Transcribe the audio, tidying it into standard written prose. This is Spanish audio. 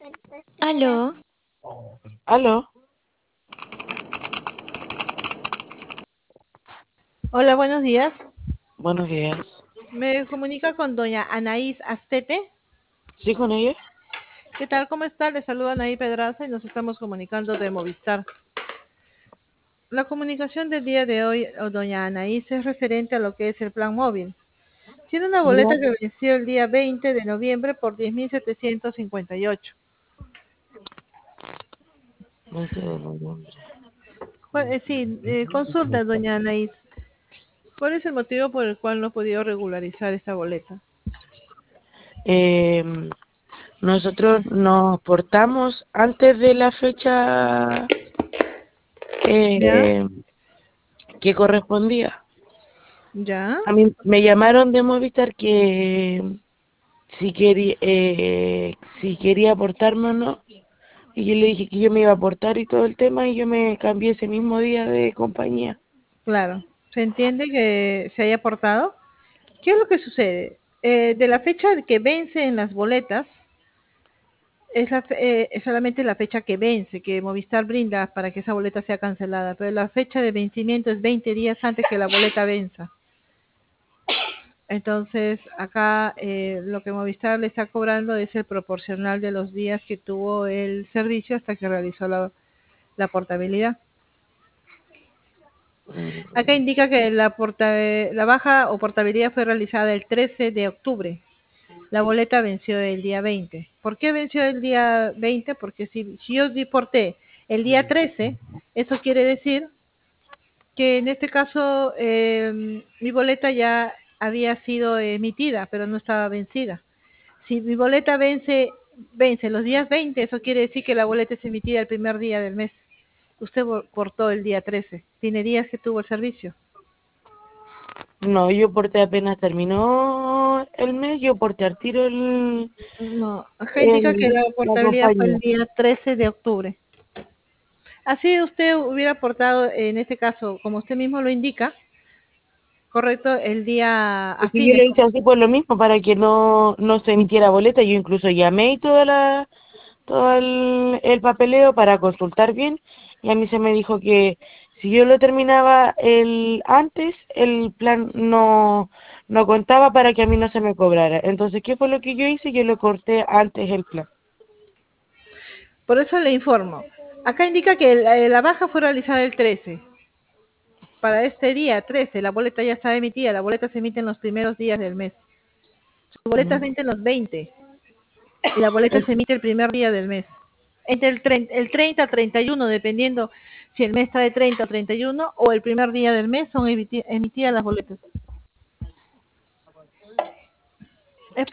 Aló, Aló, Hola, buenos días. buenos días. Me comunica con doña Anaís Astete. ¿Sí con ella? ¿Qué tal? ¿Cómo está? Le saluda Anaí Pedraza y nos estamos comunicando de Movistar. La comunicación del día de hoy, doña Anaís, es referente a lo que es el plan móvil. Tiene una Ya, boleta que venció el día 20 de noviembre por 10.758. 20 de noviembre. Sí, consulta, doña Anaís. ¿Cuál es el motivo por el cual no ha podido regularizar esta boleta? Em, Nosotros nos portamos antes de la fecha ¿Ya? eh, que correspondía. ¿Ya? A mí me llamaron de Movistar que si quería aportarme o no. Y yo le dije que yo me iba a aportar y todo el tema y yo me cambié ese mismo día de compañía. Claro. ¿Se entiende que se haya aportado? ¿Qué es lo que sucede? De la fecha que vence en las boletas, es solamente la fecha que vence, que Movistar brinda para que esa boleta sea cancelada, pero la fecha de vencimiento es 20 días antes que la boleta venza. Entonces, acá lo que Movistar le está cobrando es el proporcional de los días que tuvo el servicio hasta que realizó la portabilidad. Acá Mm, indica que la baja o portabilidad fue realizada el 13 de octubre. La boleta venció el día 20. ¿Por qué venció el día 20? Porque si yo deporté el día 13, eso quiere decir que en este caso mi boleta ya había sido emitida, pero no estaba vencida. Si mi boleta vence los días 20, eso quiere decir que la boleta es emitida el primer día del mes. Usted portó el día 13. Tiene días que tuvo el servicio. No, yo porté apenas terminó el mes, yo porté al tiro No, acá indica que la la portabilidad fue el compañía. día 13 de octubre. Así usted hubiera aportado, en este caso, como usted mismo lo indica, correcto, el día a Es que yo fines. lo hice así por lo mismo, para que no se emitiera boleta. Yo incluso llamé y todo el papeleo para consultar bien. Y a mí se me dijo que si yo lo terminaba antes, el plan no contaba para que a mí no se me cobrara. Entonces, ¿qué fue lo que yo hice? Yo lo corté antes el plan. Por eso le informo. Acá indica que la baja fue realizada el 13. Para este día 13, la boleta ya está emitida. La boleta se emite en los primeros días del mes. Su boleta se Mm. emite en los 20 y la boleta se emite el primer día del mes. Entre el 30 al 31, dependiendo si el mes está de 30 a 31 o el primer día del mes, son emitidas las boletas.